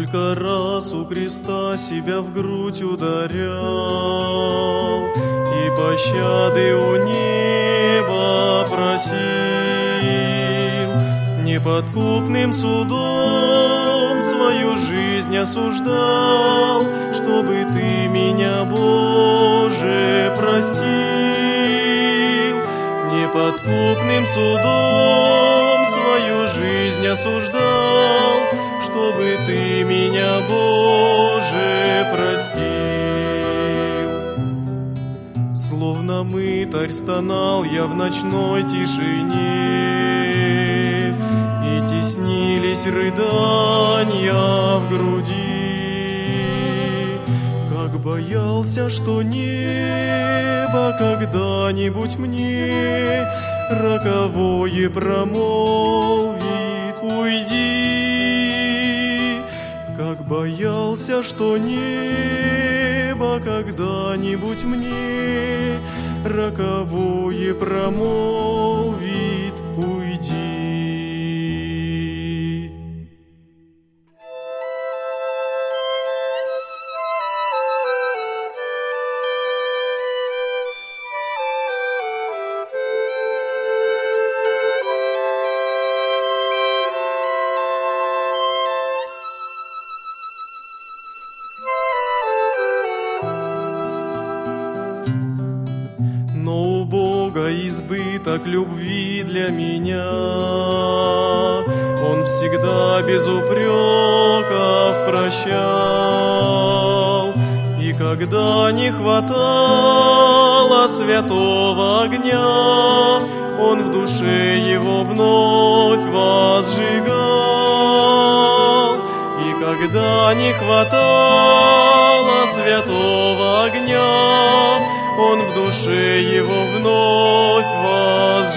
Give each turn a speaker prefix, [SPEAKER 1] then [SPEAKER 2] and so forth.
[SPEAKER 1] Сколько раз у креста себя в грудь ударял и пощады у неба просил, неподкупным судом свою жизнь осуждал, чтобы ты меня, Боже, простил. Неподкупным судом свою жизнь осуждал, чтобы ты меня, Боже, простил. Словно мытарь стонал я в ночной тишине, и теснились рыдания в груди. Как боялся, что небо когда-нибудь мне роковое промолвит: уйди. Как боялся, что небо когда-нибудь мне роковое промолвит: уйди. Но у Бога избыток любви для меня, Он всегда без упреков прощал. И когда не хватало святого огня, Он в душе его вновь возжигал. И когда не хватало святого огня, Он в душе его вновь возжигал.